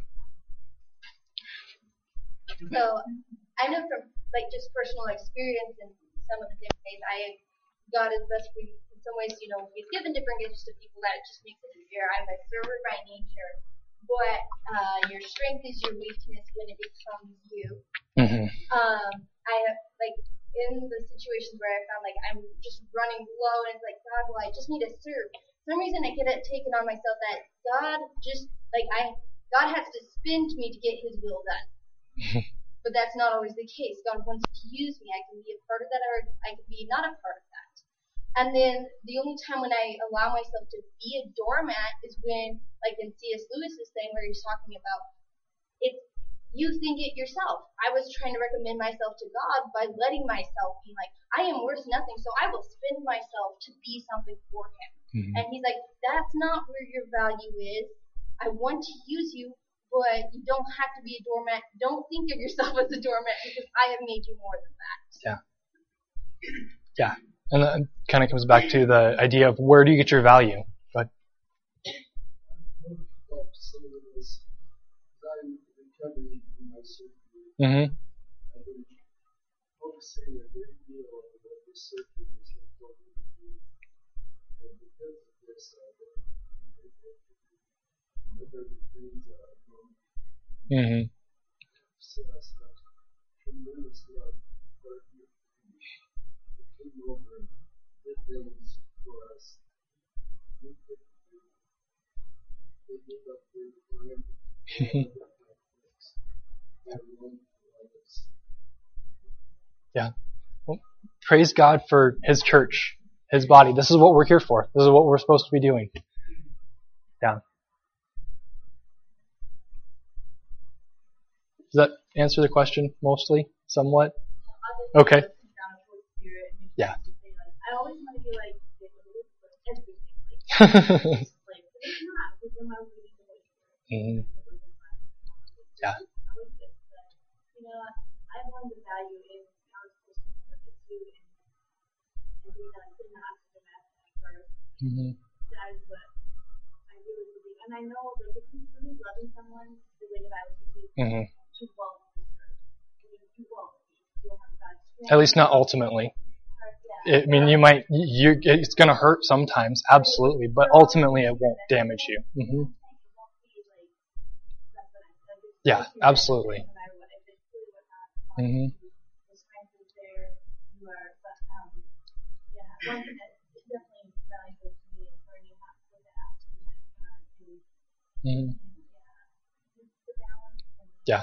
So I know from like just personal experience and some of the different ways I God is best for you. In some ways, you know, He's given different gifts to people that it just makes it easier. I'm a server by nature, but uh, your strength is your weakness when it becomes you. Mhm. Um, I have like in the situations where I found like I'm just running low and it's like God, well, I just need to serve. For some reason I get it taken on myself that God just like I God has to spin to me to get His will done. But that's not always the case. God wants to use me. I can be a part of that, or I can be not a part of that. And then the only time when I allow myself to be a doormat is when, like in C S Lewis's thing, where he's talking about it. You think it yourself. I was trying to recommend myself to God by letting myself be like, I am worth nothing, so I will spend myself to be something for Him. Mhm. And He's like, that's not where your value is. I want to use you, but you don't have to be a doormat. Don't think of yourself as a doormat because I have made you more than that. Yeah. And that kind of comes back to the idea of where do you get your value? But I would like to say this, I'm recovering from my surgery. mhm. I've been focusing a great deal on what this surgery is going to do. And because of this, I've been able to remember the things that I've done. Mhm. So that's a tremendous love for you. It came over and did things for us. We could do. They gave up their time. They gave up their things. They're willing to love us. Yeah. Well, praise God for His church, His body. This is what we're here for. This is what we're supposed to be doing. Yeah. Does that answer the question mostly? Somewhat? Okay. Yeah. I always want to be like, everything. Like, like, but it's not. Because then I would be the Holy Spirit. Mhm. Yeah. You know, I've learned the value in God's person with it too, and and being that I couldn't ask Him at first. Mhm. That is what I really believe. And I know, like, if you're really loving someone the way the Bible teaches, Mhm. you won't be hurt. I mean, you won't. You'll have God's strength. At least not ultimately. Yeah. I mean, you might, you, it's going to hurt sometimes, absolutely, but ultimately it won't damage you. Mhm. Yeah, absolutely. Mhm. Mhm. Yeah.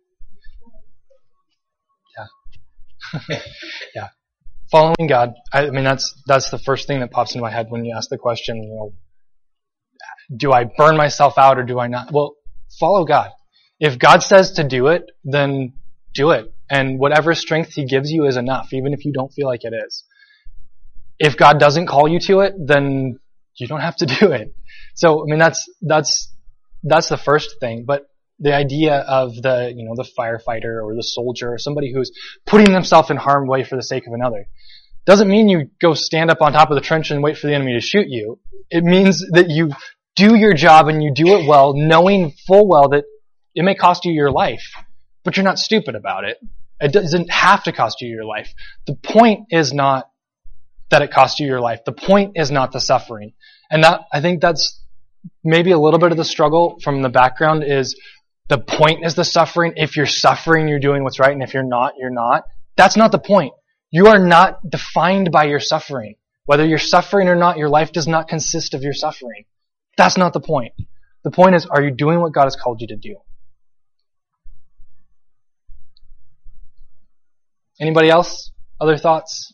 Yeah. Yeah. Following God. I mean, that's that's the first thing that pops into my head when you ask the question. You know, do I burn myself out or do I not? Well, follow God. If God says to do it, then do it, and whatever strength He gives you is enough, even if you don't feel like it is. If God doesn't call you to it, then you don't have to do it. So, I mean, that's that's that's the first thing. But the idea of the, you know, the firefighter or the soldier or somebody who's putting themselves in harm's way for the sake of another, doesn't mean you go stand up on top of the trench and wait for the enemy to shoot you. It means that you do your job and you do it well, knowing full well that it may cost you your life, but you're not stupid about it. It doesn't have to cost you your life. The point is not that it costs you your life. The point is not the suffering. And that, I think that's maybe a little bit of the struggle from the background is the point is the suffering. If you're suffering, you're doing what's right, and if you're not, you're not. That's not the point. You are not defined by your suffering. Whether you're suffering or not, your life does not consist of your suffering. That's not the point. The point is, are you doing what God has called you to do? Anybody else? Other thoughts?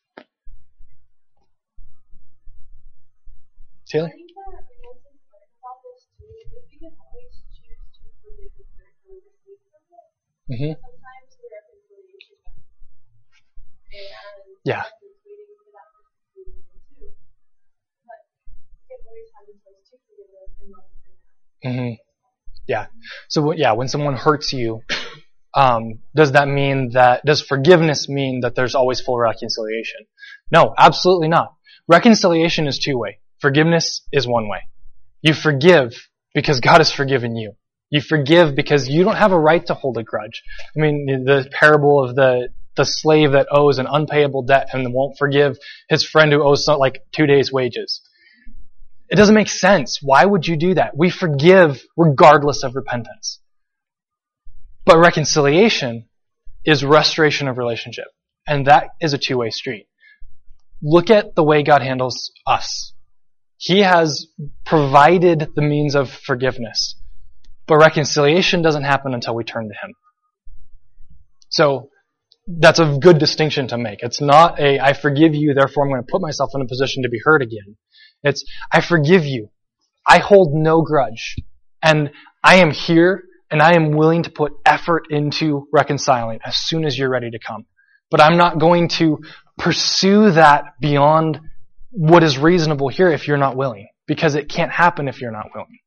Taylor? I think that what's important about this too is we can always choose to forgive the person we receive from it. Mm-hmm. Sometimes the reconciliation comes, and Yeah. it's waiting for that person to do it too. But we can always have the choice to forgive them and love them. Mm-hmm. Yeah. So yeah, when someone hurts you, um, does that mean that, does forgiveness mean that there's always full reconciliation? No, absolutely not. Reconciliation is two-way. Forgiveness is one way. You forgive because God has forgiven you. You forgive because you don't have a right to hold a grudge. I mean, the parable of the, the slave that owes an unpayable debt and won't forgive his friend who owes some, like two days' wages. It doesn't make sense. Why would you do that? We forgive regardless of repentance. But reconciliation is restoration of relationship. And that is a two-way street. Look at the way God handles us. He has provided the means of forgiveness. But reconciliation doesn't happen until we turn to Him. So, that's a good distinction to make. It's not a, I forgive you, therefore I'm going to put myself in a position to be hurt again. It's, I forgive you. I hold no grudge. And I am here, and I am willing to put effort into reconciling as soon as you're ready to come. But I'm not going to pursue that beyond what is reasonable here if you're not willing. Because it can't happen if you're not willing.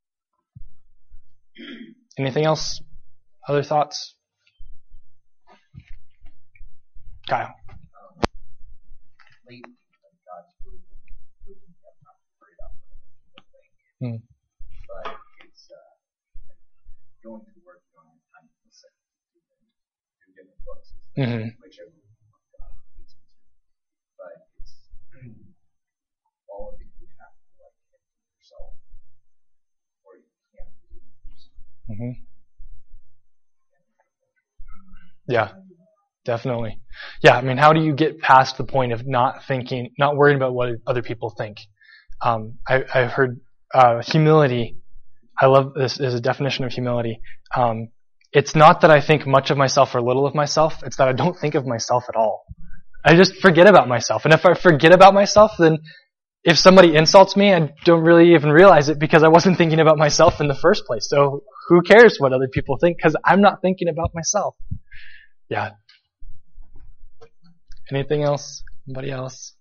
Anything else? Other thoughts? Kyle. Lately, like God's really been waking me up not to worry about what other people think. Hmm. But it's uh, like going to work, you don't have time to listen to do different books, Mm-hmm. which I believe what God leads me to. But it's all of it you have to like empty yourself, or you can't do it. Mm-hmm. Yeah. Definitely. Yeah, I mean, how do you get past the point of not thinking, not worrying about what other people think? Um, I, I've heard uh, humility. I love this as a definition of humility. Um, it's not that I think much of myself or little of myself. It's that I don't think of myself at all. I just forget about myself. And if I forget about myself, then if somebody insults me, I don't really even realize it because I wasn't thinking about myself in the first place. So who cares what other people think? Because I'm not thinking about myself. Yeah. Anything else? Anybody else?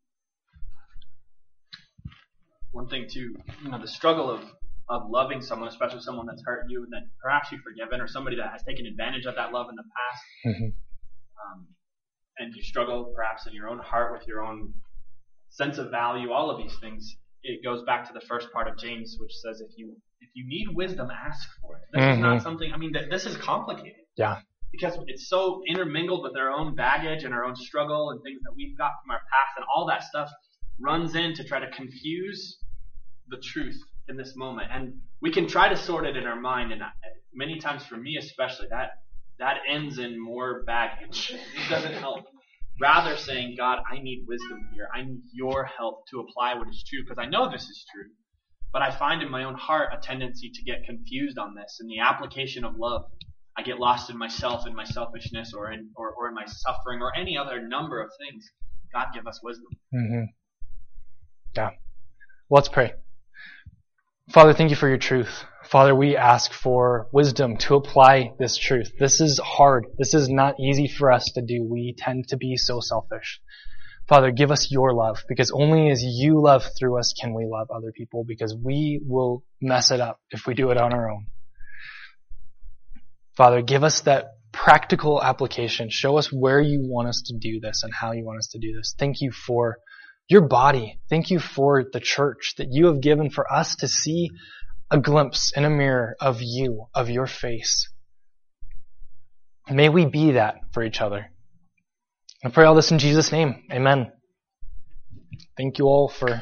One thing too, you know, the struggle of, of loving someone, especially someone that's hurt you and that perhaps you've forgiven, or somebody that has taken advantage of that love in the past, Mm-hmm. um, and you struggle perhaps in your own heart with your own sense of value, all of these things. It goes back to the first part of James, which says, if you if you need wisdom, ask for it. This Mm-hmm. is not something. I mean, th- this is complicated. Yeah. Because it's so intermingled with our own baggage and our own struggle and things that we've got from our past, and all that stuff runs in to try to confuse the truth in this moment. And we can try to sort it in our mind, and many times for me especially, that that ends in more baggage. It doesn't help. Rather saying, God, I need wisdom here. I need your help to apply what is true, because I know this is true. But I find in my own heart a tendency to get confused on this. In the application of love, I get lost in myself, in my selfishness, or in or, or in my suffering, or any other number of things. God, give us wisdom. Mm-hmm. Yeah. Well, let's pray. Father, thank you for your truth. Father, we ask for wisdom to apply this truth. This is hard. This is not easy for us to do. We tend to be so selfish. Father, give us your love, because only as you love through us can we love other people, because we will mess it up if we do it on our own. Father, give us that practical application. Show us where you want us to do this and how you want us to do this. Thank you for your body. Thank you for the church that you have given for us to see a glimpse in a mirror of you, of your face. May we be that for each other. I pray all this in Jesus' name. Amen. Thank you all for